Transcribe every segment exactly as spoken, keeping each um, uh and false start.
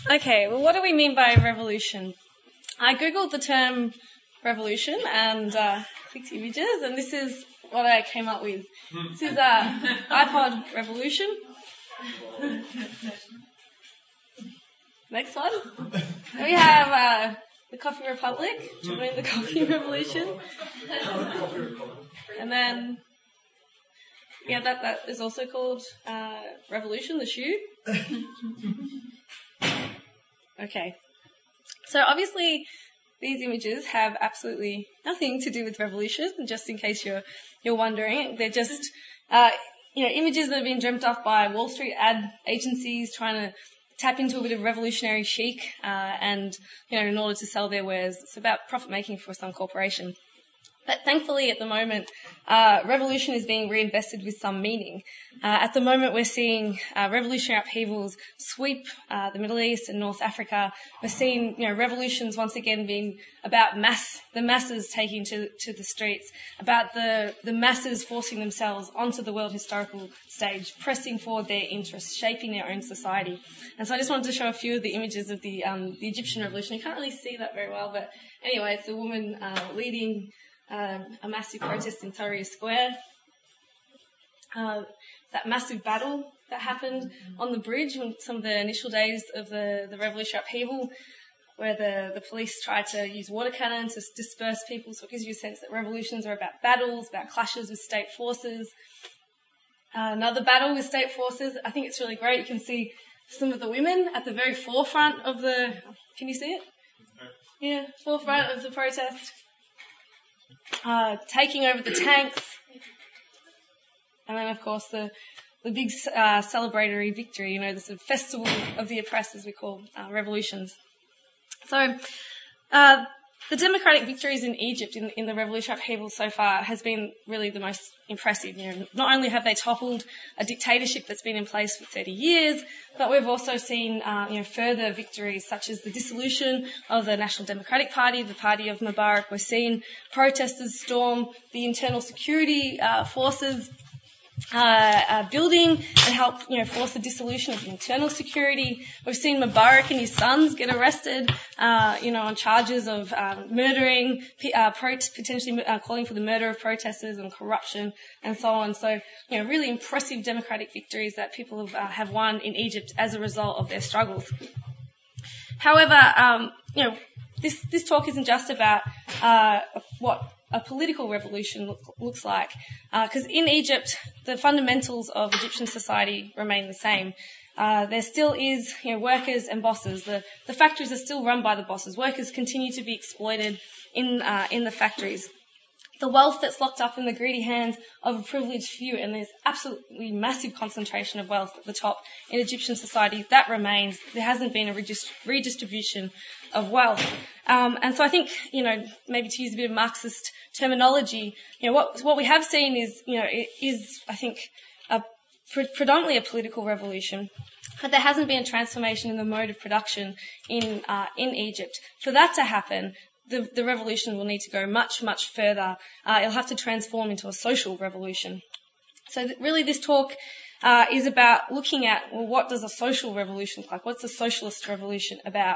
Okay, well, what do we mean by revolution? I googled the term revolution and uh, clicked images, and this is what I came up with. This is uh, iPod revolution. Next one. Then we have uh, the Coffee Republic, join the Coffee Revolution. And then, yeah, that, that is also called uh, Revolution, the shoe. Okay. So obviously these images have absolutely nothing to do with revolution, just in case you're you're wondering. They're just uh, you know, images that have been dreamt up by Wall Street ad agencies trying to tap into a bit of revolutionary chic uh, and, you know, in order to sell their wares. It's about profit making for some corporation. But thankfully, at the moment, uh, revolution is being reinvested with some meaning. Uh, at the moment, we're seeing uh, revolutionary upheavals sweep uh, the Middle East and North Africa. We're seeing, you know, revolutions once again being about mass, the masses taking to, to the streets, about the, the masses forcing themselves onto the world historical stage, pressing forward their interests, shaping their own society. And so I just wanted to show a few of the images of the, um, the Egyptian revolution. You can't really see that very well, but anyway, it's a woman uh, leading Um, a massive protest in Tahrir Square. Uh, that massive battle that happened on the bridge in some of the initial days of the, the revolutionary upheaval, where the, the police tried to use water cannon to disperse people. So it gives you a sense that revolutions are about battles, about clashes with state forces. Uh, another battle with state forces. I think it's really great. You can see some of the women at the very forefront of the, can you see it? Yeah, forefront of the protest. Uh, taking over the tanks, and then of course the the big uh, celebratory victory, you know, the sort of festival of the oppressed, as we call uh, revolutions. So uh, the democratic victories in Egypt in, in the revolutionary upheaval so far has been really the most impressive. You know, not only have they toppled a dictatorship that's been in place for thirty years, but we've also seen uh, you know, further victories such as the dissolution of the National Democratic Party, the party of Mubarak. We're seeing protesters storm the internal security uh, forces Uh, uh, building and help, you know, force the dissolution of the internal security. We've seen Mubarak and his sons get arrested, uh, you know, on charges of um, murdering, uh, pro- potentially uh, calling for the murder of protesters and corruption and so on. So, you know, really impressive democratic victories that people have, uh, have won in Egypt as a result of their struggles. However, um, you know, this this talk isn't just about uh, what a political revolution look, looks like, because uh, in Egypt the fundamentals of Egyptian society remain the same. Uh, there still is, you know, workers and bosses. The the factories are still run by the bosses. Workers continue to be exploited in uh, in the factories. The wealth that's locked up in the greedy hands of a privileged few, and there's absolutely massive concentration of wealth at the top in Egyptian society, that remains. There hasn't been a redist- redistribution of wealth. Um, and so I think, you know, maybe to use a bit of Marxist terminology, you know, what what we have seen is, you know, it is, I think, a pre- predominantly a political revolution. But there hasn't been a transformation in the mode of production in uh, in Egypt. For that to happen, The, the revolution will need to go much, much further. Uh, it'll have to transform into a social revolution. So th- really this talk uh, is about looking at, well, what does a social revolution look like? What's a socialist revolution about?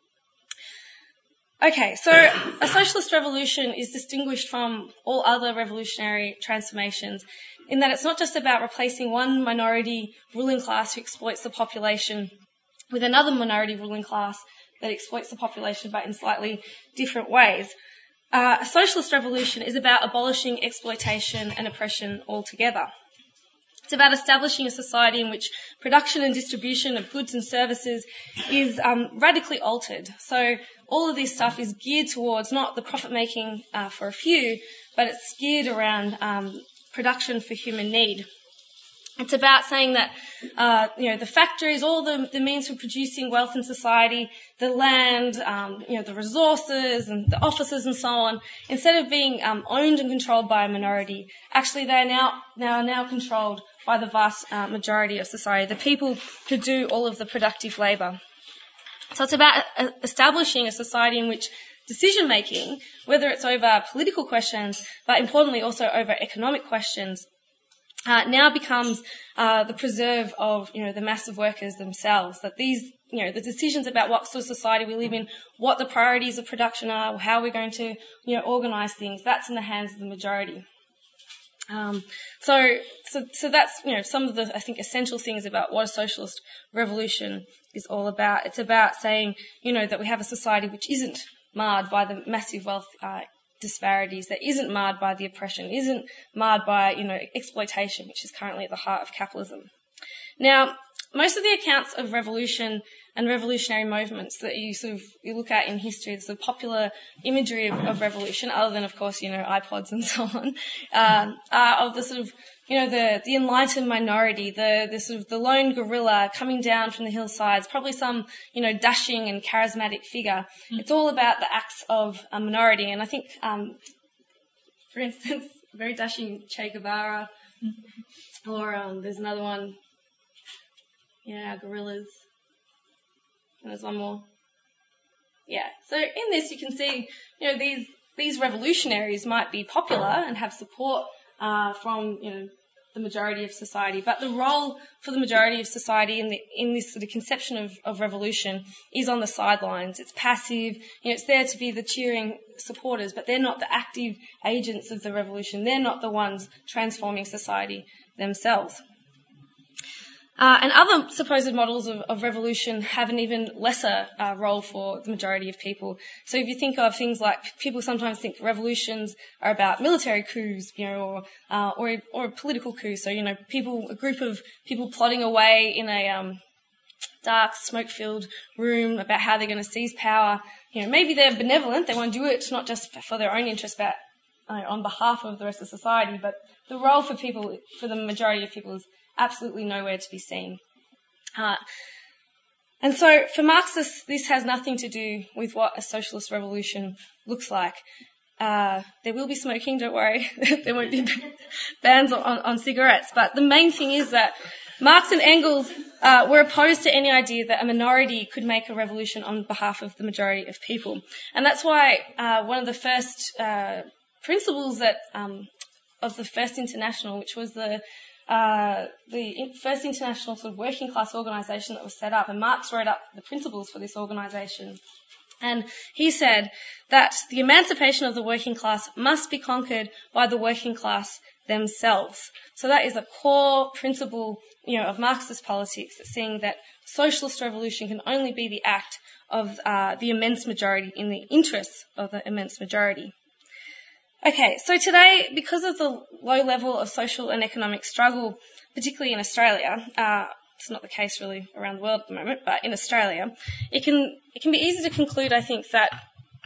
Okay, so a socialist revolution is distinguished from all other revolutionary transformations in that it's not just about replacing one minority ruling class who exploits the population with another minority ruling class that exploits the population, but in slightly different ways. Uh, a socialist revolution is about abolishing exploitation and oppression altogether. It's about establishing a society in which production and distribution of goods and services is um, radically altered. So all of this stuff is geared towards not the profit-making uh, for a few, but it's geared around um, production for human need. It's about saying that, uh, you know, the factories, all the, the means for producing wealth in society, the land, um, you know, the resources and the offices and so on, instead of being um, owned and controlled by a minority, actually they are now, now are now controlled by the vast uh, majority of society, the people who do all of the productive labour. So it's about uh, establishing a society in which decision making, whether it's over political questions, but importantly also over economic questions, uh, now becomes uh, the preserve of, you know, the mass of workers themselves. That these, you know, the decisions about what sort of society we live in, what the priorities of production are, how we're going to, you know, organise things, that's in the hands of the majority. Um, so, so, so that's, you know, some of the, I think, essential things about what a socialist revolution is all about. It's about saying, you know, that we have a society which isn't marred by the massive wealth uh, disparities, that isn't marred by the oppression, isn't marred by, you know, exploitation, which is currently at the heart of capitalism. Now, most of the accounts of revolution and revolutionary movements that you sort of you look at in history, the sort of popular imagery of, of revolution, other than, of course, you know, iPods and so on, um, are of the sort of, you know, the, the enlightened minority, the, the sort of the lone guerrilla coming down from the hillsides, probably some, you know, dashing and charismatic figure. Mm. It's all about the acts of a minority. And I think, um, for instance, very dashing Che Guevara, mm. or um, there's another one, yeah, guerrillas. And there's one more. Yeah. So in this, you can see, you know, these these revolutionaries might be popular and have support uh, from, you know, the majority of society, but the role for the majority of society in the in this sort of conception of, of revolution is on the sidelines. It's passive. You know, it's there to be the cheering supporters, but they're not the active agents of the revolution. They're not the ones transforming society themselves. Uh, and other supposed models of, of revolution have an even lesser uh, role for the majority of people. So if you think of things like, people sometimes think revolutions are about military coups, you know, or uh, or, or political coups. So, you know, people, a group of people plotting away in a um, dark, smoke-filled room about how they're going to seize power. You know, maybe they're benevolent; they want to do it not just for their own interest, but uh, on behalf of the rest of society. But the role for people, for the majority of people, is absolutely nowhere to be seen. Uh, and so for Marxists, this has nothing to do with what a socialist revolution looks like. Uh, there will be smoking, don't worry. There won't be bans on, on cigarettes. But the main thing is that Marx and Engels uh, were opposed to any idea that a minority could make a revolution on behalf of the majority of people. And that's why uh, one of the first uh, principles that um, of the First International, which was the Uh, the first international sort of working class organisation that was set up, and Marx wrote up the principles for this organisation. And he said that the emancipation of the working class must be conquered by the working class themselves. So that is a core principle, you know, of Marxist politics, saying that socialist revolution can only be the act of uh, the immense majority in the interests of the immense majority. Okay, so today, because of the low level of social and economic struggle, particularly in Australia, uh, it's not the case really around the world at the moment, but in Australia, it can it can be easy to conclude, I think, that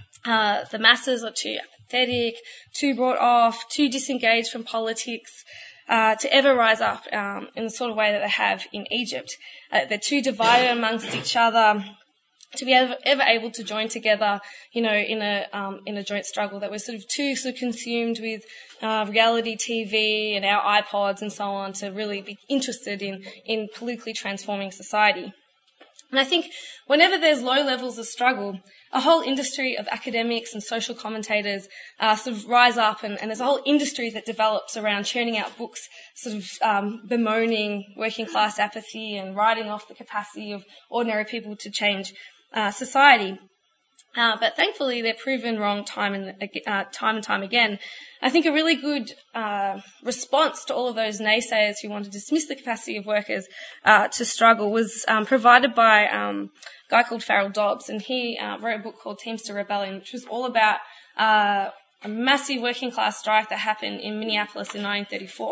uh, the masses are too apathetic, too brought off, too disengaged from politics uh, to ever rise up um, in the sort of way that they have in Egypt. Uh, they're too divided amongst each other to be ever, ever able to join together, you know, in a um, in a joint struggle. That we're sort of too sort of consumed with uh, reality T V and our iPods and so on to really be interested in in politically transforming society. And I think whenever there's low levels of struggle, a whole industry of academics and social commentators uh, sort of rise up, and, and there's a whole industry that develops around churning out books, sort of um, bemoaning working class apathy and writing off the capacity of ordinary people to change Uh, society. Uh, but thankfully they're proven wrong time and, uh, time and time again. I think a really good uh, response to all of those naysayers who want to dismiss the capacity of workers uh, to struggle was um, provided by um, a guy called Farrell Dobbs, and he uh, wrote a book called Teamster Rebellion, which was all about uh, a massive working class strike that happened in Minneapolis in nineteen thirty-four.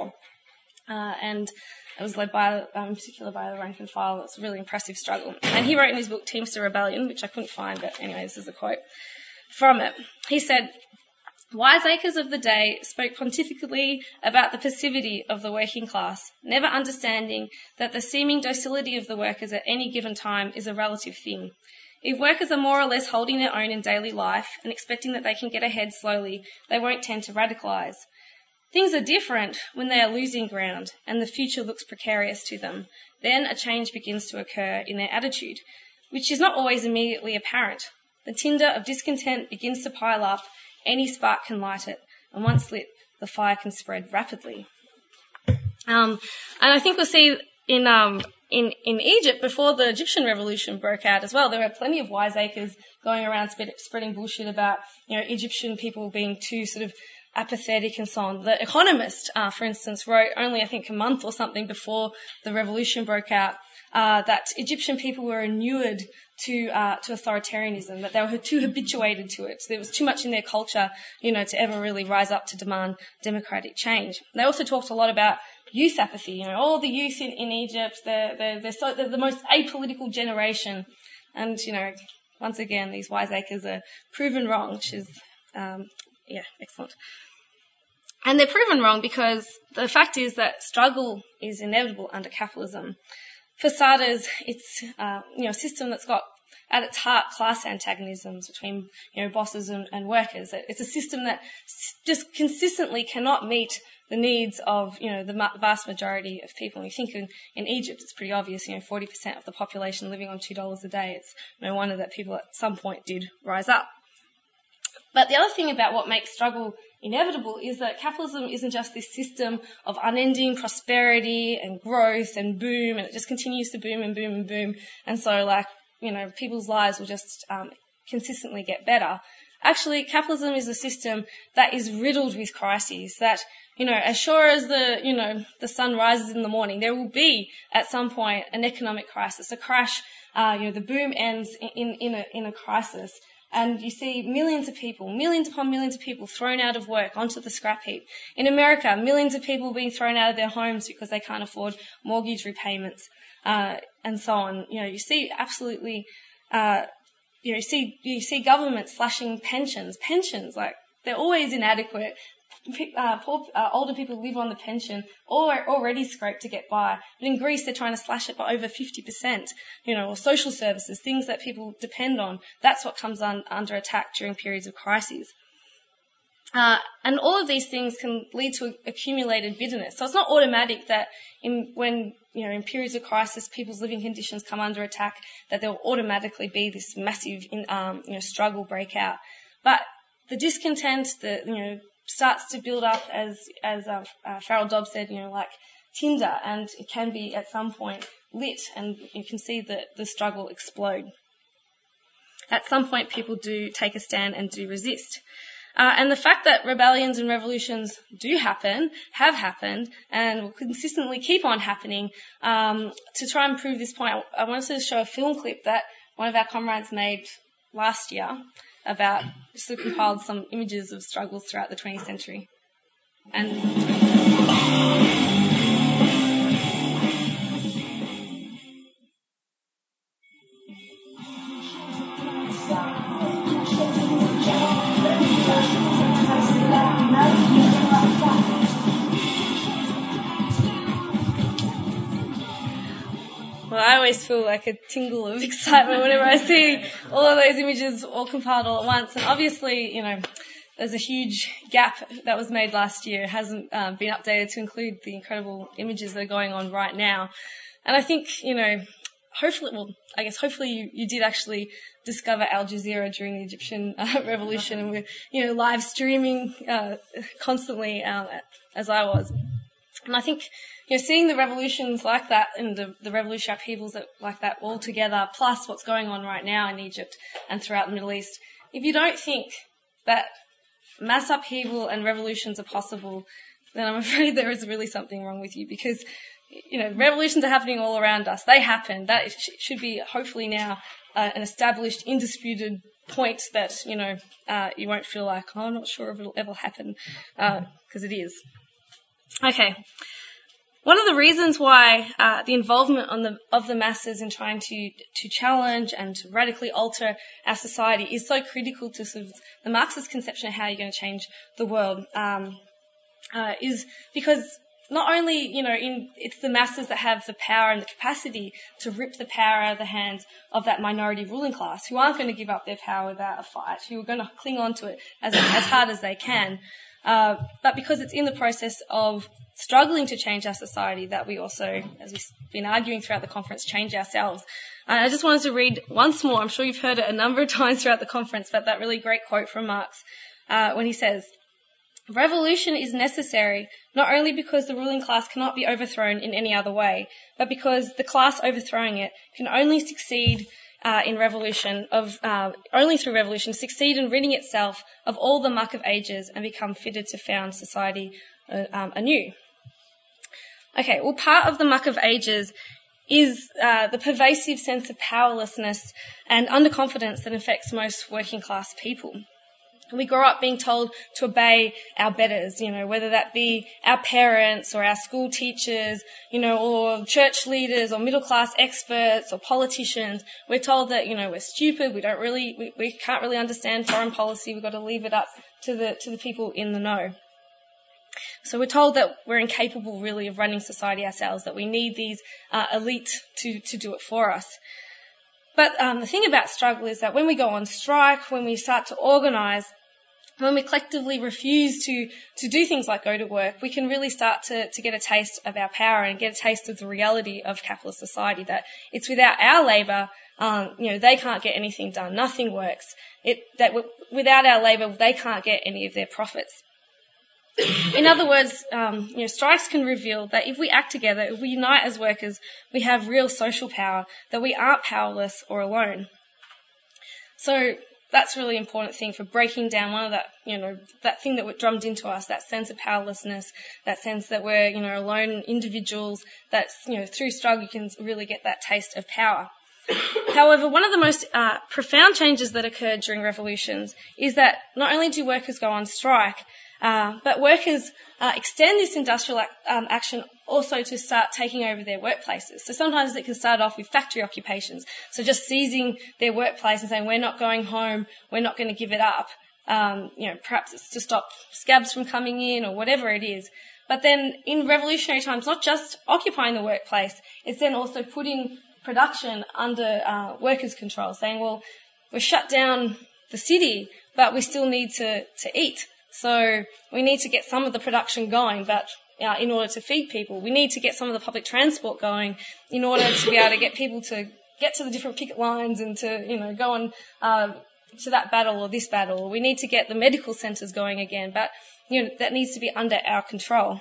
Uh, and It was led by, um, in particular by the rank and file. It's a really impressive struggle. And he wrote in his book Teamster Rebellion, which I couldn't find, but anyway, this is a quote from it. He said, "Wiseacres of the day spoke pontifically about the passivity of the working class, never understanding that the seeming docility of the workers at any given time is a relative thing. If workers are more or less holding their own in daily life and expecting that they can get ahead slowly, they won't tend to radicalise. Things are different when they are losing ground and the future looks precarious to them. Then a change begins to occur in their attitude, which is not always immediately apparent. The tinder of discontent begins to pile up, any spark can light it, and once lit, the fire can spread rapidly." Um, and I think we'll see in, um, in, in Egypt, before the Egyptian revolution broke out as well, there were plenty of wiseacres going around spread, spreading bullshit about, you know, Egyptian people being too sort of apathetic and so on. The Economist, uh, for instance, wrote only, I think, a month or something before the revolution broke out, uh, that Egyptian people were inured to, uh, to authoritarianism, that they were too habituated to it. So there was too much in their culture, you know, to ever really rise up to demand democratic change. They also talked a lot about youth apathy. You know, all the youth in, in Egypt, they're, they're, they're, so, they're the most apolitical generation. And, you know, once again, these wiseacres are proven wrong, which is, um, yeah, excellent. And they're proven wrong because the fact is that struggle is inevitable under capitalism. For starters, it's, uh, you know, a system that's got at its heart class antagonisms between, you know, bosses and, and workers. It's a system that just consistently cannot meet the needs of, you know, the vast majority of people. And you think in, in Egypt, it's pretty obvious, you know, forty percent of the population living on two dollars a day. It's no wonder that people at some point did rise up. But the other thing about what makes struggle inevitable is that capitalism isn't just this system of unending prosperity and growth and boom, and it just continues to boom and boom and boom. And so, like, you know, people's lives will just um, consistently get better. Actually, capitalism is a system that is riddled with crises, that, you know, as sure as the, you know, the sun rises in the morning, there will be at some point an economic crisis, a crash, uh, you know, the boom ends in, in a, in a crisis. And you see millions of people, millions upon millions of people thrown out of work onto the scrap heap. In America, millions of people being thrown out of their homes because they can't afford mortgage repayments, uh, and so on. You know, you see absolutely, uh, you know, you see, you see governments slashing pensions, pensions, like, they're always inadequate. Uh, poor, uh, older people live on the pension, or already scrape to get by. But in Greece, they're trying to slash it by over fifty percent, you know, or social services, things that people depend on. That's what comes un, under attack during periods of crises. Uh, and all of these things can lead to accumulated bitterness. So it's not automatic that in, when, you know, in periods of crisis, people's living conditions come under attack, that there will automatically be this massive, in, um, you know, struggle break out. But the discontent, the, you know, starts to build up as, as uh, uh, Farrell Dobbs said, you know, like tinder, and it can be at some point lit, and you can see the, the struggle explode. At some point, people do take a stand and do resist. Uh, and the fact that rebellions and revolutions do happen, have happened, and will consistently keep on happening, um, to try and prove this point, I wanted to show a film clip that one of our comrades made last year about, just compiled some images of struggles throughout the twentieth century. And well, I always feel like a tingle of excitement whenever I see all of those images all compiled all at once. And obviously, you know, there's a huge gap that was made last year. It hasn't um, been updated to include the incredible images that are going on right now. And I think, you know, hopefully, well, I guess hopefully you, you did actually discover Al Jazeera during the Egyptian uh, revolution, and we're, you know, live streaming uh, constantly uh, as I was. And I think, you know, seeing the revolutions like that and the, the revolutionary upheavals that, like that all together, plus what's going on right now in Egypt and throughout the Middle East, if you don't think that mass upheaval and revolutions are possible, then I'm afraid there is really something wrong with you, because, you know, revolutions are happening all around us. They happen. That should be hopefully now uh, an established, indisputed point that, you know, uh, you won't feel like, oh, I'm not sure if it'll ever happen, because uh, it is. Okay. One of the reasons why uh, the involvement on the, of the masses in trying to, to challenge and to radically alter our society is so critical to sort of the Marxist conception of how you're going to change the world, um, uh, is because not only, you know, in, it's the masses that have the power and the capacity to rip the power out of the hands of that minority ruling class, who aren't going to give up their power without a fight, who are going to cling on to it as, as hard as they can, uh, but because it's in the process of struggling to change our society that we also, as we've been arguing throughout the conference, change ourselves. And I just wanted to read once more, I'm sure you've heard it a number of times throughout the conference, but that really great quote from Marx, uh, when he says, Revolution is necessary not only because the ruling class cannot be overthrown in any other way, but because the class overthrowing it can only succeed uh, in revolution of uh, only through revolution succeed in ridding itself of all the muck of ages and become fitted to found society uh, um, anew. Okay, well, part of the muck of ages is uh, the pervasive sense of powerlessness and underconfidence that affects most working class people. We grow up being told to obey our betters, you know, whether that be our parents or our school teachers, you know, or church leaders or middle class experts or politicians. We're told that, you know, we're stupid, we don't really, we, we can't really understand foreign policy, we've got to leave it up to the, to the people in the know. So we're told that we're incapable really of running society ourselves, that we need these uh, elite to, to do it for us. But um, the thing about struggle is that when we go on strike, when we start to organise, when we collectively refuse to, to do things like go to work, we can really start to, to get a taste of our power and get a taste of the reality of capitalist society, that it's without our labour, um, you know, they can't get anything done, nothing works. It, that w- without our labour, they can't get any of their profits. In other words, um, you know, strikes can reveal that if we act together, if we unite as workers, we have real social power, that we aren't powerless or alone. So that's a really important thing for breaking down one of that, you know, that thing that was drummed into us, that sense of powerlessness, that sense that we're, you know, alone individuals, that's, you know, through struggle you can really get that taste of power. However, one of the most uh, profound changes that occurred during revolutions is that not only do workers go on strike, Uh, but workers uh, extend this industrial ac- um, action also to start taking over their workplaces. So sometimes it can start off with factory occupations, so just seizing their workplace and saying, we're not going home, we're not going to give it up. Um, you know, perhaps it's to stop scabs from coming in or whatever it is. But then in revolutionary times, not just occupying the workplace, it's then also putting production under uh, workers' control, saying, well, we've shut down the city, but we still need to, to eat. So we need to get some of the production going, but uh, in order to feed people, we need to get some of the public transport going in order to be able to get people to get to the different picket lines and to, you know, go on uh, to that battle or this battle. We need to get the medical centres going again, but, you know, that needs to be under our control.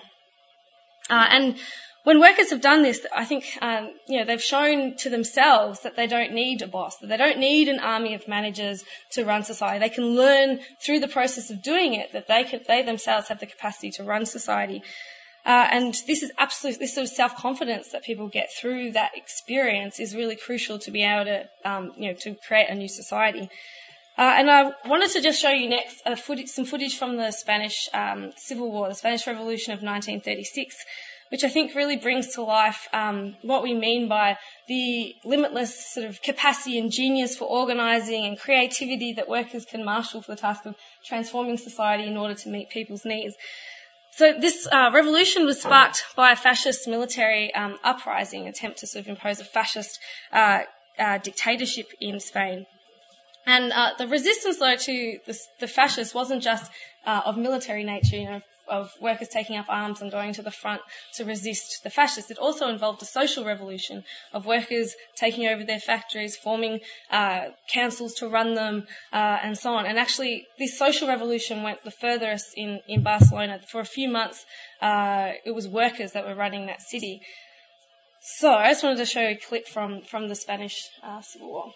Uh, and when workers have done this, I think, um, you know, they've shown to themselves that they don't need a boss, that they don't need an army of managers to run society. They can learn through the process of doing it that they can, they themselves have the capacity to run society. Uh, and this is absolute, this sort of self-confidence that people get through that experience is really crucial to be able to, um, you know, to create a new society. Uh, and I wanted to just show you next a footage, some footage from the Spanish um, Civil War, the Spanish Revolution of nineteen thirty-six, which I think really brings to life um, what we mean by the limitless sort of capacity and genius for organising and creativity that workers can marshal for the task of transforming society in order to meet people's needs. So this uh, revolution was sparked by a fascist military um, uprising, attempt to sort of impose a fascist uh, uh, dictatorship in Spain. And uh, the resistance, though, to the, the fascists wasn't just uh, of military nature, you know, of workers taking up arms and going to the front to resist the fascists. It also involved a social revolution of workers taking over their factories, forming uh, councils to run them, uh, and so on. And actually, this social revolution went the furthest in, in Barcelona. For a few months, uh, it was workers that were running that city. So I just wanted to show you a clip from, from the Spanish uh, Civil War.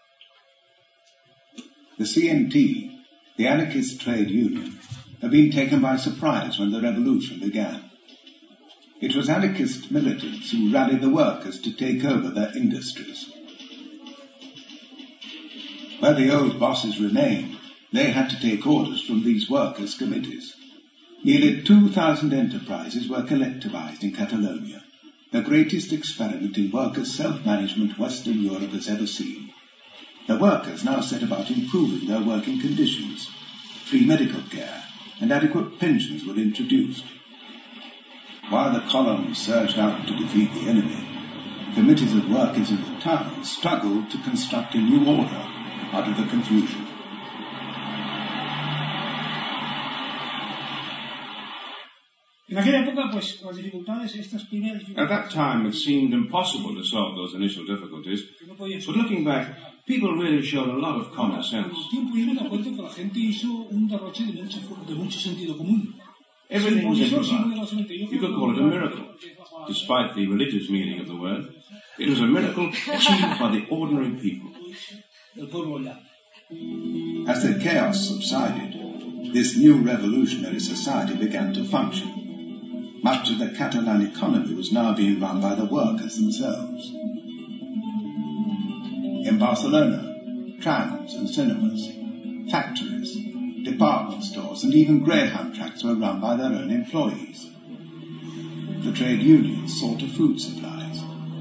The C N T, the anarchist trade union, had been taken by surprise when the revolution began. It was anarchist militants who rallied the workers to take over their industries. Where the old bosses remained, they had to take orders from these workers' committees. Nearly two thousand enterprises were collectivized in Catalonia, the greatest experiment in workers' self-management Western Europe has ever seen. The workers now set about improving their working conditions. Free medical care and adequate pensions were introduced. While the columns surged out to defeat the enemy, committees of workers in the town struggled to construct a new order out of the confusion. En aquella época, pues, las dificultades, estas primeras dificultades. At that time, it seemed impossible to solve those initial difficulties. But looking back, people really showed a lot of common sense. Con el tiempo yo me he dado cuenta que la gente hizo un derroche de mucho, de mucho sentido común. Everything was improvised. You could call it a miracle, despite the religious meaning of the word. It was a miracle achieved by the ordinary people. As the chaos subsided, this new revolutionary society began to function. Much of the Catalan economy was now being run by the workers themselves. In Barcelona, trams and cinemas, factories, department stores and even greyhound tracks were run by their own employees. The trade unions saw to food supplies.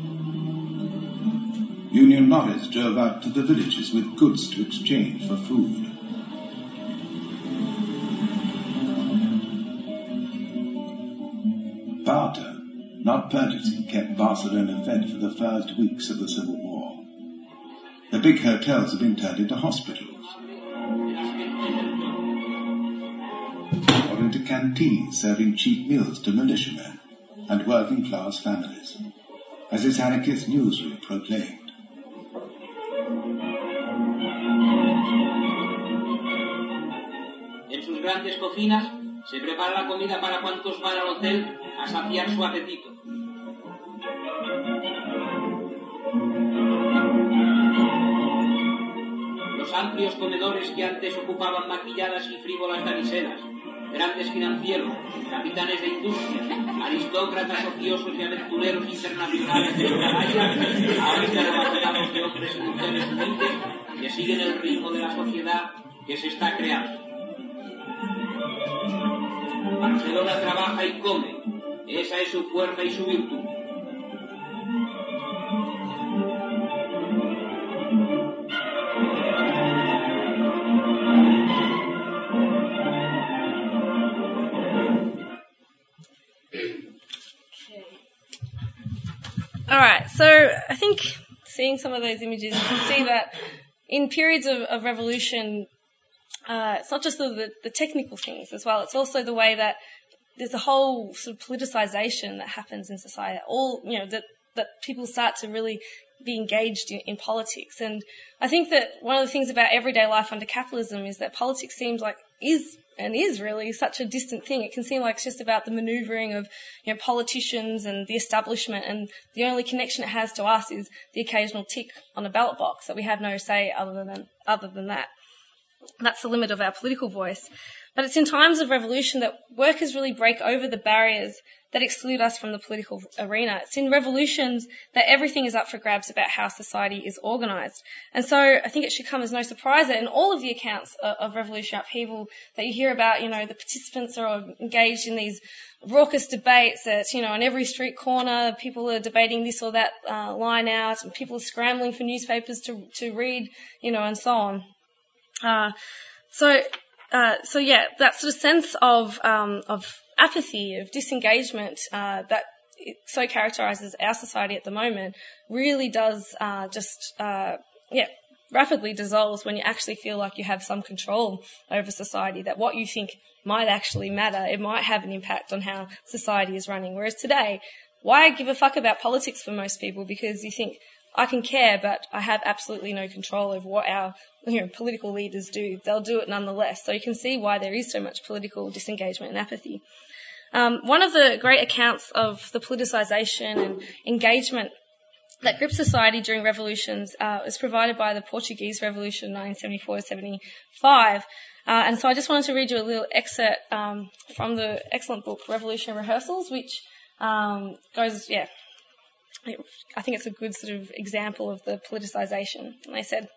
Union lorries drove out to the villages with goods to exchange for food. Barter, not purchasing, kept Barcelona fed for the first weeks of the Civil War. The big hotels had been turned into hospitals, or into canteens serving cheap meals to militiamen and working-class families, as its anarchist newsreel proclaimed. En sus grandes cocinas se prepara la comida para cuantos van al hotel a saciar su apetito. Los amplios comedores que antes ocupaban maquilladas y frívolas damiselas, grandes financieros, capitanes de industria, aristócratas ociosos y aventureros internacionales de Himalaya, ahora están abandonados de hombres y mujeres humildes que siguen el ritmo de la sociedad que se está creando. Barcelona trabaja y come, esa es su fuerza y su virtud. All right, so I think seeing some of those images, you can see that in periods of, of revolution, uh, it's not just the, the, the technical things as well, it's also the way that there's a whole sort of politicization that happens in society. All, you know, that, that people start to really be engaged in, in politics. And I think that one of the things about everyday life under capitalism is that politics seems like is and is really such a distant thing. It can seem like it's just about the manoeuvring of, you know, politicians and the establishment, and the only connection it has to us is the occasional tick on a ballot box, that we have no say other than other than that. That's the limit of our political voice. But it's in times of revolution that workers really break over the barriers that exclude us from the political arena. It's in revolutions that everything is up for grabs about how society is organised. And so I think it should come as no surprise that in all of the accounts of, of revolutionary upheaval that you hear about, you know, the participants are engaged in these raucous debates that, you know, on every street corner people are debating this or that uh, line out, and people are scrambling for newspapers to, to read, you know, and so on. Uh, so, uh, so yeah, that sort of sense of, um, of apathy, of disengagement, uh, that it so characterises our society at the moment really does, uh, just, uh, yeah, rapidly dissolves when you actually feel like you have some control over society, that what you think might actually matter. It might have an impact on how society is running. Whereas today, why give a fuck about politics for most people? Because you think, I can care, but I have absolutely no control over what our, you know, political leaders do. They'll do it nonetheless. So you can see why there is so much political disengagement and apathy. Um, one of the great accounts of the politicisation and engagement that gripped society during revolutions uh, was provided by the Portuguese Revolution, nineteen seventy-four to seventy-five. Uh, and so I just wanted to read you a little excerpt um, from the excellent book Revolutionary Rehearsals, which um, goes, yeah, I think it's a good sort of example of the politicisation. And they said,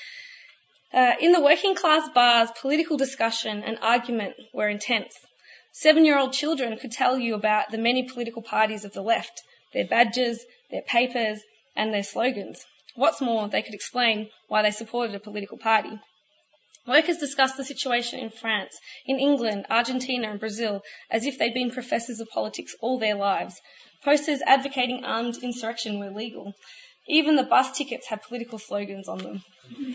uh, in the working class bars, political discussion and argument were intense. Seven-year-old children could tell you about the many political parties of the left, their badges, their papers, and their slogans. What's more, they could explain why they supported a political party. Workers discussed the situation in France, in England, Argentina, and Brazil as if they'd been professors of politics all their lives. Posters advocating armed insurrection were legal. Even the bus tickets had political slogans on them.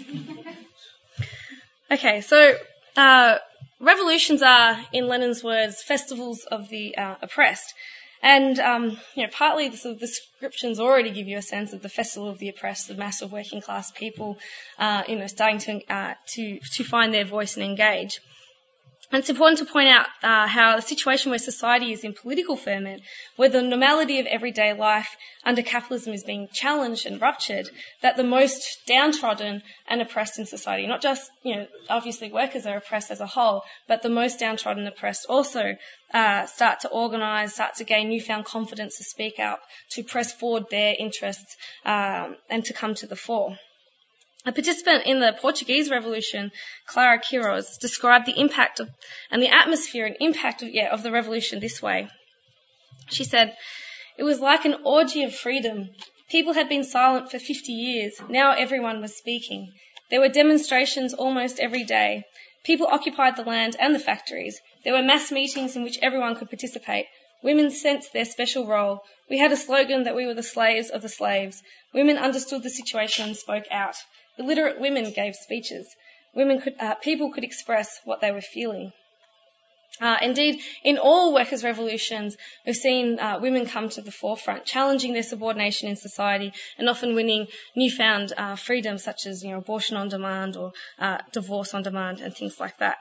Okay, so uh, revolutions are, in Lenin's words, festivals of the uh, oppressed. And, um, you know, partly the sort of descriptions already give you a sense of the festival of the oppressed, the mass of working class people, uh, you know, starting to, uh, to, to find their voice and engage. And it's important to point out uh, how the situation where society is in political ferment, where the normality of everyday life under capitalism is being challenged and ruptured, that the most downtrodden and oppressed in society, not just, you know, obviously workers are oppressed as a whole, but the most downtrodden and oppressed also uh, start to organise, start to gain newfound confidence to speak out, to press forward their interests um, and to come to the fore. A participant in the Portuguese Revolution, Clara Queiroz, described the impact of, and the atmosphere and impact of, yeah, of the revolution this way. She said, "It was like an orgy of freedom. People had been silent for fifty years. Now everyone was speaking. There were demonstrations almost every day. People occupied the land and the factories. There were mass meetings in which everyone could participate. Women sensed their special role. We had a slogan that we were the slaves of the slaves. Women understood the situation and spoke out. Illiterate women gave speeches. Women could, uh, people could express what they were feeling." Uh, indeed, in all workers' revolutions, we've seen uh, women come to the forefront, challenging their subordination in society and often winning newfound uh, freedoms such as, you know, abortion on demand or uh, divorce on demand and things like that.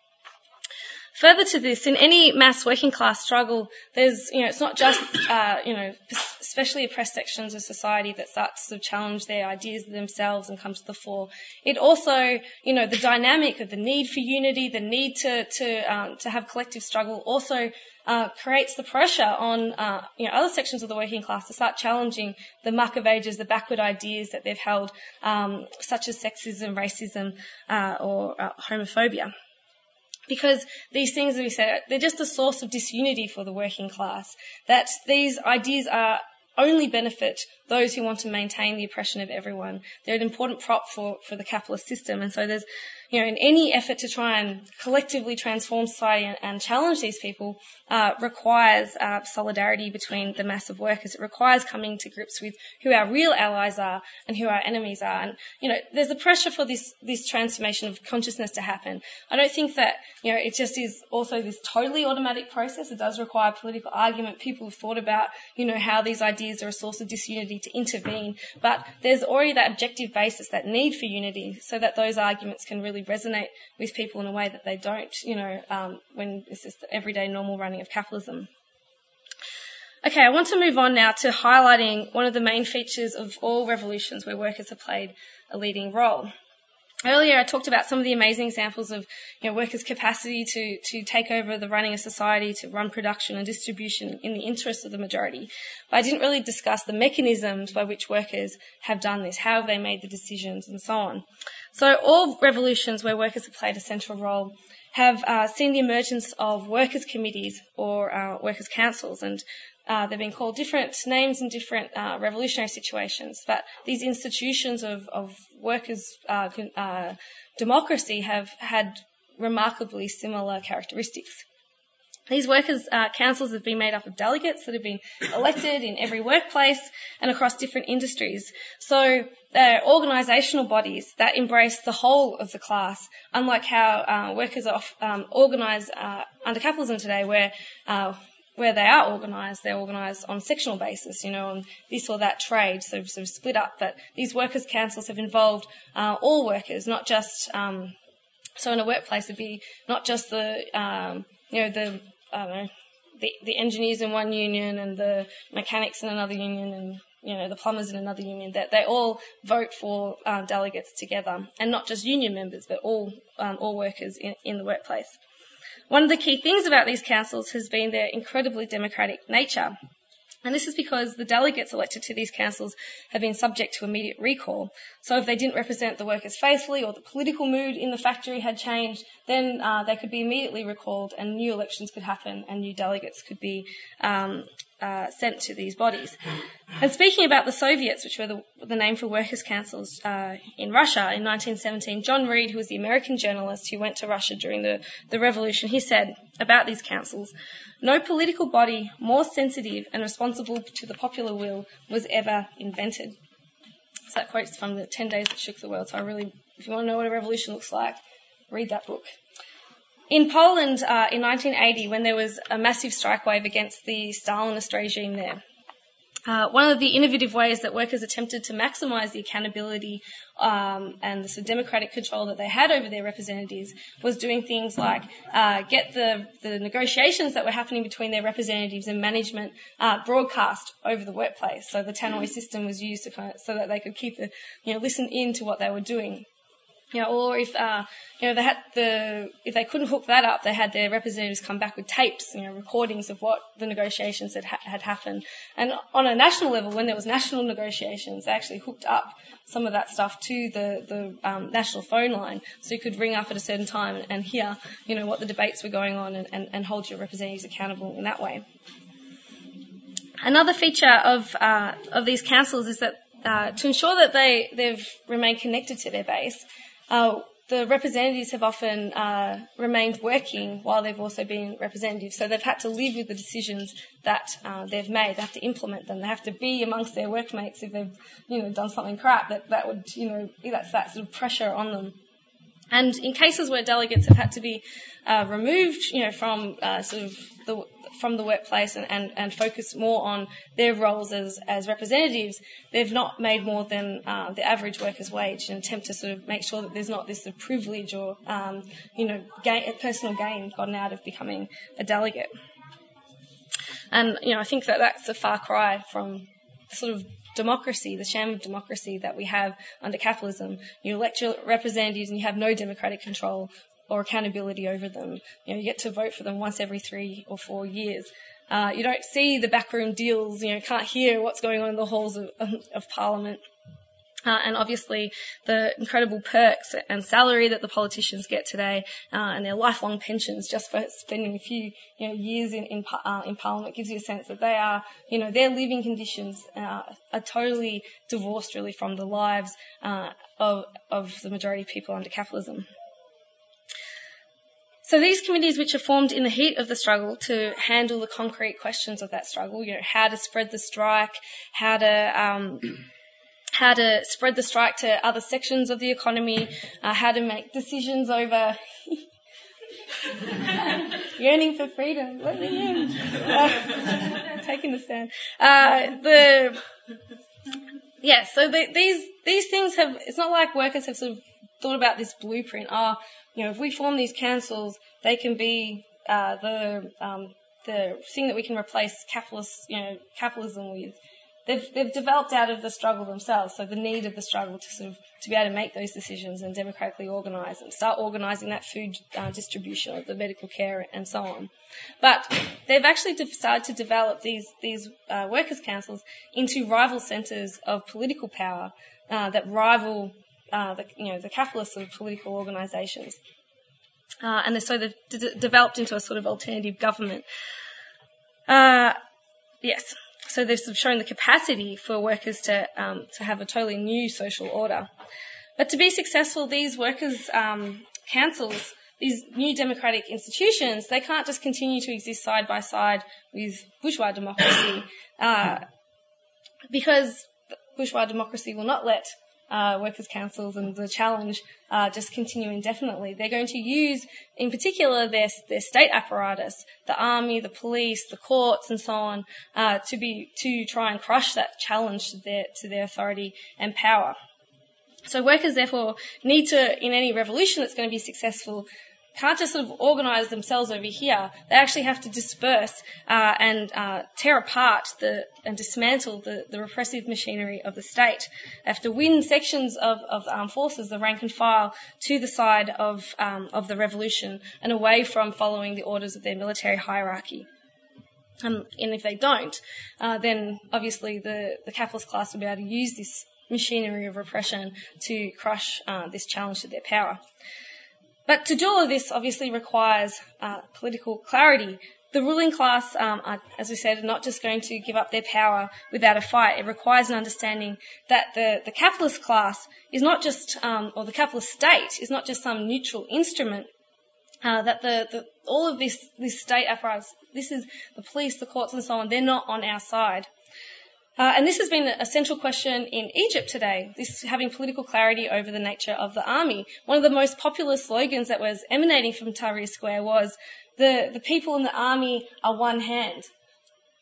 Further to this, in any mass working class struggle, there's, you know, it's not just, uh, you know, especially oppressed sections of society that start to sort of challenge their ideas themselves and come to the fore. It also, you know, the dynamic of the need for unity, the need to, to, um, to have collective struggle also, uh, creates the pressure on, uh, you know, other sections of the working class to start challenging the muck of ages, the backward ideas that they've held, um, such as sexism, racism, uh, or uh, homophobia. Because these things, as we said, they're just a source of disunity for the working class. That these ideas are only benefit those who want to maintain the oppression of everyone. They're an important prop for, for the capitalist system. And so there's, you know, in any effort to try and collectively transform society and, and challenge these people, uh, requires uh, solidarity between the mass of workers. It requires coming to grips with who our real allies are and who our enemies are. And, you know, there's a pressure for this, this transformation of consciousness to happen. I don't think that, you know, it just is also this totally automatic process. It does require political argument. People have thought about, you know, how these ideas are a source of disunity to intervene. But there's already that objective basis, that need for unity, so that those arguments can really resonate with people in a way that they don't, you know, um, when it's just the everyday normal running of capitalism. Okay, I want to move on now to highlighting one of the main features of all revolutions where workers have played a leading role. Earlier I talked about some of the amazing examples of, you know, workers' capacity to, to take over the running of society, to run production and distribution in the interest of the majority. But I didn't really discuss the mechanisms by which workers have done this, how they made the decisions and so on. So all revolutions where workers have played a central role have uh, seen the emergence of workers' committees or uh, workers' councils, and Uh, they've been called different names in different uh, revolutionary situations, but these institutions of, of workers' uh, uh, democracy have had remarkably similar characteristics. These workers' uh, councils have been made up of delegates that have been elected in every workplace and across different industries. So they're organisational bodies that embrace the whole of the class, unlike how uh, workers are um, organised uh, under capitalism today, where uh, where they are organised, they're organised on sectional basis, you know, on this or that trade, so sort of split up. But these workers' councils have involved uh, all workers, not just, um, so in a workplace it'd be not just the, um, you know, the, I don't know, the, the engineers in one union and the mechanics in another union and, you know, the plumbers in another union, that they all vote for um, delegates together, and not just union members, but all, um, all workers in, in the workplace. One of the key things about these councils has been their incredibly democratic nature. And this is because the delegates elected to these councils have been subject to immediate recall. So if they didn't represent the workers faithfully, or the political mood in the factory had changed, then uh, they could be immediately recalled and new elections could happen and new delegates could be um, uh, sent to these bodies. And speaking about the Soviets, which were the, the name for workers' councils uh, in Russia in nineteen seventeen, John Reed, who was the American journalist who went to Russia during the, the revolution, he said about these councils, "No political body more sensitive and responsible to the popular will was ever invented." So that quote's from the ten days That Shook the World. So I really, if you want to know what a revolution looks like, read that book. In Poland uh, in nineteen eighty, when there was a massive strike wave against the Stalinist regime there, Uh, one of the innovative ways that workers attempted to maximise the accountability um, and the sort of democratic control that they had over their representatives was doing things like uh, get the, the negotiations that were happening between their representatives and management uh, broadcast over the workplace. So the tannoy system was used to kind of, so that they could keep the, you know, listen in to what they were doing. You know, or if uh, you know they had the if they couldn't hook that up, they had their representatives come back with tapes, you know, recordings of what the negotiations had ha- had happened. And on a national level, when there was national negotiations, they actually hooked up some of that stuff to the the um, national phone line, so you could ring up at a certain time and, and hear, you know, what the debates were going on, and, and, and hold your representatives accountable in that way. Another feature of uh, of these councils is that uh, to ensure that they they've remained connected to their base. Uh, the representatives have often uh, remained working while they've also been representatives, so they've had to live with the decisions that uh, they've made. They have to implement them. They have to be amongst their workmates if they've, you know, done something crap. That that would, you know, that's that sort of pressure on them. And in cases where delegates have had to be uh, removed, you know, from uh, sort of the from the workplace and, and, and focus more on their roles as, as representatives, they've not made more than uh, the average worker's wage in an attempt to sort of make sure that there's not this sort of privilege or, um, you know, gain, personal gain gotten out of becoming a delegate. And, you know, I think that that's a far cry from sort of democracy, the sham of democracy that we have under capitalism. You elect your representatives and you have no democratic control or accountability over them. You know, you get to vote for them once every three or four years. Uh, you don't see the backroom deals, you know, can't hear what's going on in the halls of, of Parliament. Uh, and obviously the incredible perks and salary that the politicians get today, uh, and their lifelong pensions just for spending a few, you know, years in in, uh, in Parliament gives you a sense that they are, you know, their living conditions uh, are totally divorced really from the lives uh, of of the majority of people under capitalism. So these committees, which are formed in the heat of the struggle to handle the concrete questions of that struggle, you know, how to spread the strike, how to um, how to spread the strike to other sections of the economy, uh, how to make decisions over yearning for freedom. Let me in. Uh, taking the stand. Uh, the yeah. So the, these these things have. It's not like workers have sort of thought about this blueprint. Oh, you know, if we form these councils, they can be uh, the um, the thing that we can replace capitalist, you know, capitalism with. They've they've developed out of the struggle themselves, so the need of the struggle to sort of to be able to make those decisions and democratically organise and start organising that food uh, distribution, or the medical care, and so on. But they've actually decided to develop these these uh, workers' councils into rival centres of political power uh, that rival uh, the you know the capitalist sort of political organisations, uh, and so they've d- developed into a sort of alternative government. Uh, yes. So they've sort of shown the capacity for workers to um, to have a totally new social order. But to be successful, these workers' um, councils, these new democratic institutions, they can't just continue to exist side by side with bourgeois democracy, uh, because bourgeois democracy will not let uh, workers' councils and the challenge uh, just continue indefinitely. They're going to use, in particular, their their state apparatus, the army, the police, the courts, and so on, uh, to be to try and crush that challenge to their to their authority and power. So workers, therefore, need to, in any revolution that's going to be successful, can't just sort of organise themselves over here. They actually have to disperse uh, and uh, tear apart the and dismantle the, the repressive machinery of the state. They have to win sections of, of the armed forces, the rank and file, to the side of um, of the revolution and away from following the orders of their military hierarchy. Um, and if they don't, uh, then obviously the, the capitalist class will be able to use this machinery of repression to crush uh, this challenge to their power. But to do all of this obviously requires uh, political clarity. The ruling class, um, are, as we said, are not just going to give up their power without a fight. It requires an understanding that the, the capitalist class is not just, um, or the capitalist state is not just some neutral instrument. Uh, that the, the all of this this state apparatus, this is the police, the courts, and so on. They're not on our side. Uh, and this has been a central question in Egypt today, this having political clarity over the nature of the army. One of the most popular slogans that was emanating from Tahrir Square was, the, the people in the army are one hand.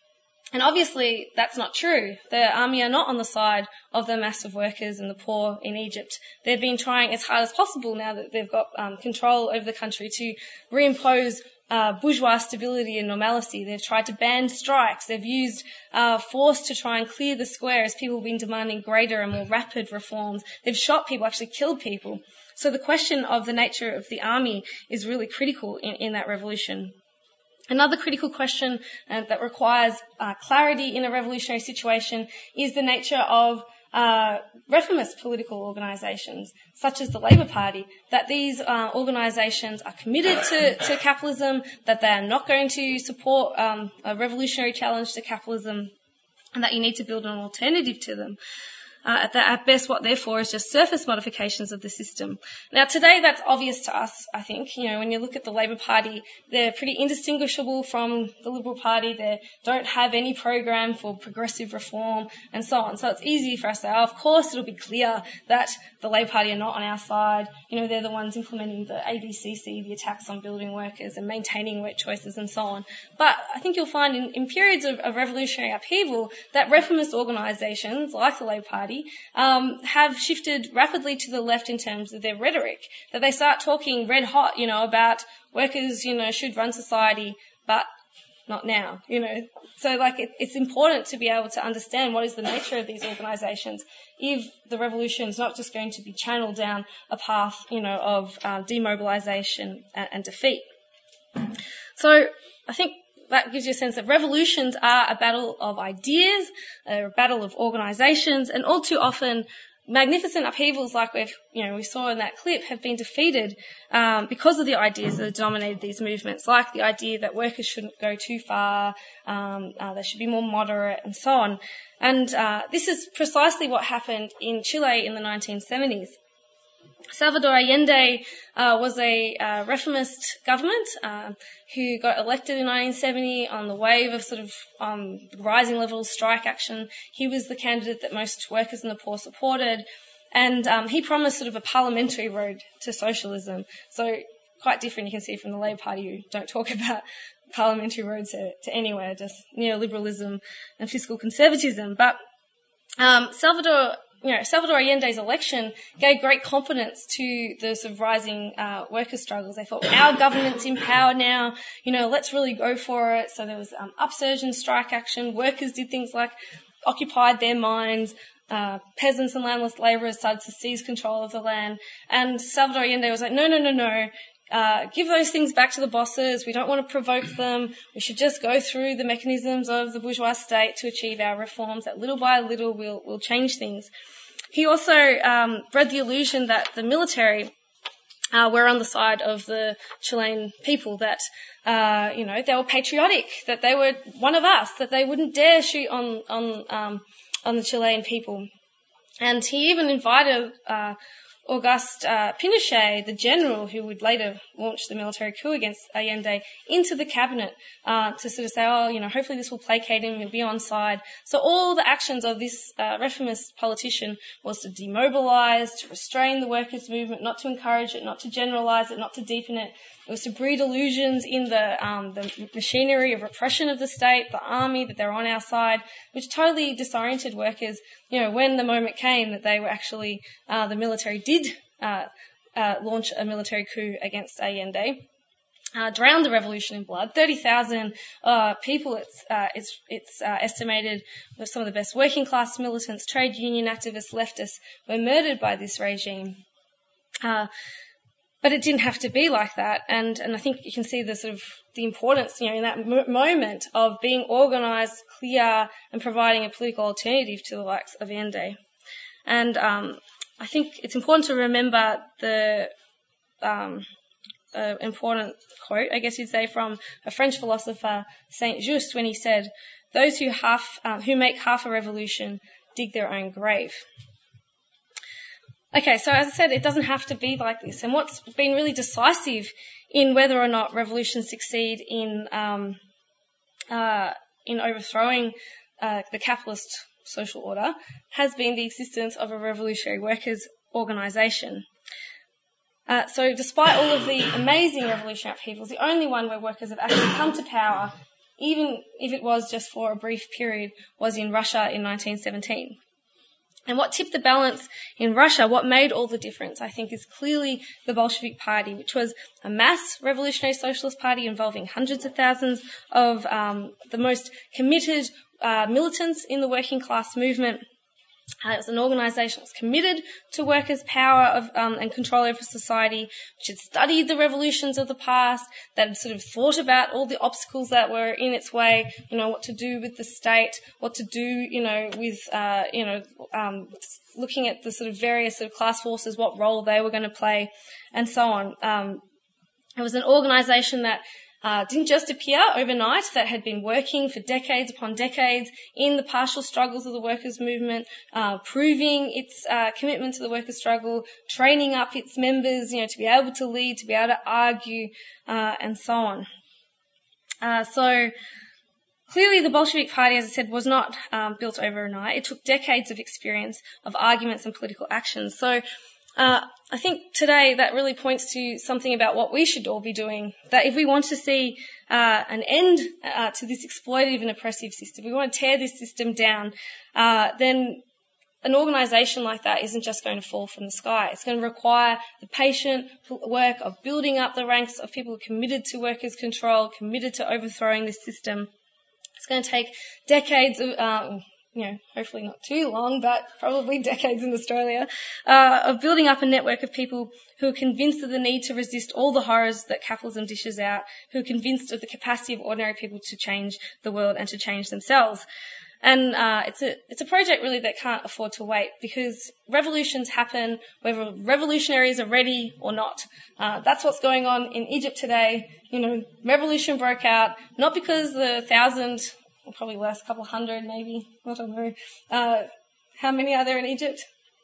And obviously that's not true. The army are not on the side of the mass of workers and the poor in Egypt. They've been trying as hard as possible now that they've got um, control over the country to reimpose uh, bourgeois stability and normalcy. They've tried to ban strikes. They've used uh, force to try and clear the square as people have been demanding greater and more rapid reforms. They've shot people, actually killed people. So the question of the nature of the army is really critical in, in that revolution. Another critical question uh, that requires uh, clarity in a revolutionary situation is the nature of uh, reformist political organisations, such as the Labour Party, that these uh, organisations are committed to, to capitalism, that they are not going to support um, a revolutionary challenge to capitalism, and that you need to build an alternative to them. Uh, at, the, at best, what they're for is just surface modifications of the system. Now, today, that's obvious to us, I think. You know, when you look at the Labour Party, they're pretty indistinguishable from the Liberal Party. They don't have any program for progressive reform and so on. So it's easy for us to say, oh, of course, it'll be clear that the Labour Party are not on our side. You know, they're the ones implementing the A B C C, the attacks on building workers and maintaining work choices and so on. But I think you'll find in, in periods of, of revolutionary upheaval that reformist organisations, like the Labour Party, Um, have shifted rapidly to the left in terms of their rhetoric, that they start talking red hot, you know, about workers, you know, should run society, but not now, you know. So, like, it, it's important to be able to understand what is the nature of these organisations if the revolution is not just going to be channeled down a path, you know, of uh, demobilisation and, and defeat. So, I think that gives you a sense that revolutions are a battle of ideas, a battle of organisations, and all too often magnificent upheavals like we've, you know, we saw in that clip have been defeated um, because of the ideas that have dominated these movements, like the idea that workers shouldn't go too far, um, uh, they should be more moderate, and so on. And uh, this is precisely what happened in Chile in the nineteen seventies. Salvador Allende uh, was a uh, reformist government uh, who got elected in nineteen seventy on the wave of sort of um, rising level of strike action. He was the candidate that most workers and the poor supported, and um, he promised sort of a parliamentary road to socialism. So quite different, you can see, from the Labour Party, who don't talk about parliamentary roads to, to anywhere, just neoliberalism and fiscal conservatism. But um, Salvador You know, Salvador Allende's election gave great confidence to the sort of rising uh, worker struggles. They thought, our government's in power now, you know, let's really go for it. So there was um, upsurge in strike action. Workers did things like occupied their mines. Uh, peasants and landless labourers started to seize control of the land. And Salvador Allende was like, no, no, no, no. Uh, give those things back to the bosses. We don't want to provoke them. We should just go through the mechanisms of the bourgeois state to achieve our reforms. That little by little we'll, we'll change things. He also um, bred the illusion that the military uh, were on the side of the Chilean people, that uh, you know, they were patriotic, that they were one of us, that they wouldn't dare shoot on on um, on the Chilean people. And he even invited uh, Auguste uh, Pinochet, the general who would later launch the military coup against Allende, into the cabinet uh, to sort of say, oh, you know, hopefully this will placate him, he'll be on side. So all the actions of this uh, reformist politician was to demobilise, to restrain the workers' movement, not to encourage it, not to generalise it, not to deepen it. It was to breed illusions in the um, the machinery of repression of the state, the army, that they're on our side, which totally disoriented workers. You know, when the moment came that they were actually, uh, the military did uh, uh, launch a military coup against Allende, uh, drowned the revolution in blood. thirty thousand uh, people, it's, uh, it's, it's uh, estimated, were some of the best working class militants, trade union activists, leftists, were murdered by this regime. Uh, But it didn't have to be like that, and, and I think you can see the sort of the importance, you know, in that m- moment of being organised, clear, and providing a political alternative to the likes of Allende. And um, I think it's important to remember the um, uh, important quote, I guess you'd say, from a French philosopher, Saint-Just, when he said, "Those who half um, who make half a revolution dig their own grave." Okay, so as I said, it doesn't have to be like this. And what's been really decisive in whether or not revolutions succeed in um, uh, in overthrowing uh, the capitalist social order has been the existence of a revolutionary workers' organisation. Uh, so despite all of the amazing revolutionary upheavals, the only one where workers have actually come to power even if it was just for a brief period, was in Russia in nineteen seventeen. And what tipped the balance in Russia, what made all the difference, I think, is clearly the Bolshevik Party, which was a mass revolutionary socialist party involving hundreds of thousands of um, the most committed uh, militants in the working class movement. Uh, it was an organisation that was committed to workers' power of, um, and control over society, which had studied the revolutions of the past, that had sort of thought about all the obstacles that were in its way, you know, what to do with the state, what to do, you know, with, uh, you know, um, looking at the sort of various sort of class forces, what role they were going to play, and so on. Um, it was an organisation that Uh, didn't just appear overnight, that had been working for decades upon decades in the partial struggles of the workers' movement, uh, proving its uh, commitment to the workers' struggle, training up its members, you know, to be able to lead, to be able to argue, uh, and so on. Uh, so clearly the Bolshevik Party, as I said, was not um, built overnight. It took decades of experience of arguments and political actions. So Uh, I think today that really points to something about what we should all be doing, that if we want to see uh, an end uh, to this exploitative and oppressive system, we want to tear this system down, uh, then an organisation like that isn't just going to fall from the sky. It's going to require the patient work of building up the ranks of people committed to workers' control, committed to overthrowing this system. It's going to take decades of uh, you know, hopefully not too long, but probably decades in Australia, uh, of building up a network of people who are convinced of the need to resist all the horrors that capitalism dishes out, who are convinced of the capacity of ordinary people to change the world and to change themselves. And uh, it's a it's a project really that can't afford to wait, because revolutions happen whether revolutionaries are ready or not. Uh, that's what's going on in Egypt today. You know, revolution broke out not because the thousand, or probably less, a couple of hundred maybe, I don't know. Uh, how many are there in Egypt?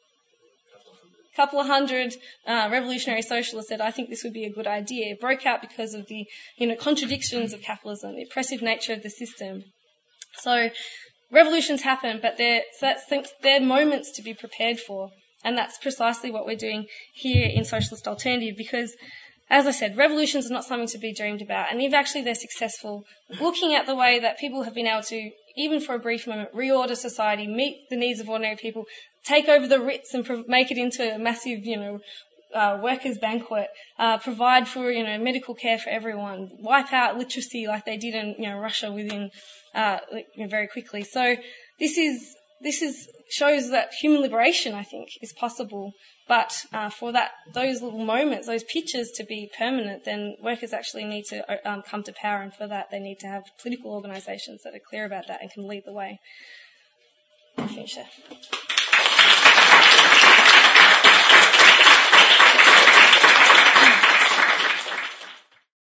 A couple of hundred uh, revolutionary socialists said, I think this would be a good idea. It broke out because of the, you know, contradictions of capitalism, the oppressive nature of the system. So revolutions happen, but they're, so that's, they're moments to be prepared for. And that's precisely what we're doing here in Socialist Alternative, because as I said, revolutions are not something to be dreamed about. And if actually they're successful, looking at the way that people have been able to, even for a brief moment, reorder society, meet the needs of ordinary people, take over the Ritz and pro- make it into a massive, you know, uh, workers' banquet, uh, provide for, you know, medical care for everyone, wipe out literacy like they did in, you know, Russia within, uh, you know, very quickly. So this is, this is, shows that human liberation, I think, is possible. But uh, for that, those little moments, those pictures to be permanent, then workers actually need to um, come to power, and for that they need to have political organisations that are clear about that and can lead the way. I'll finish there.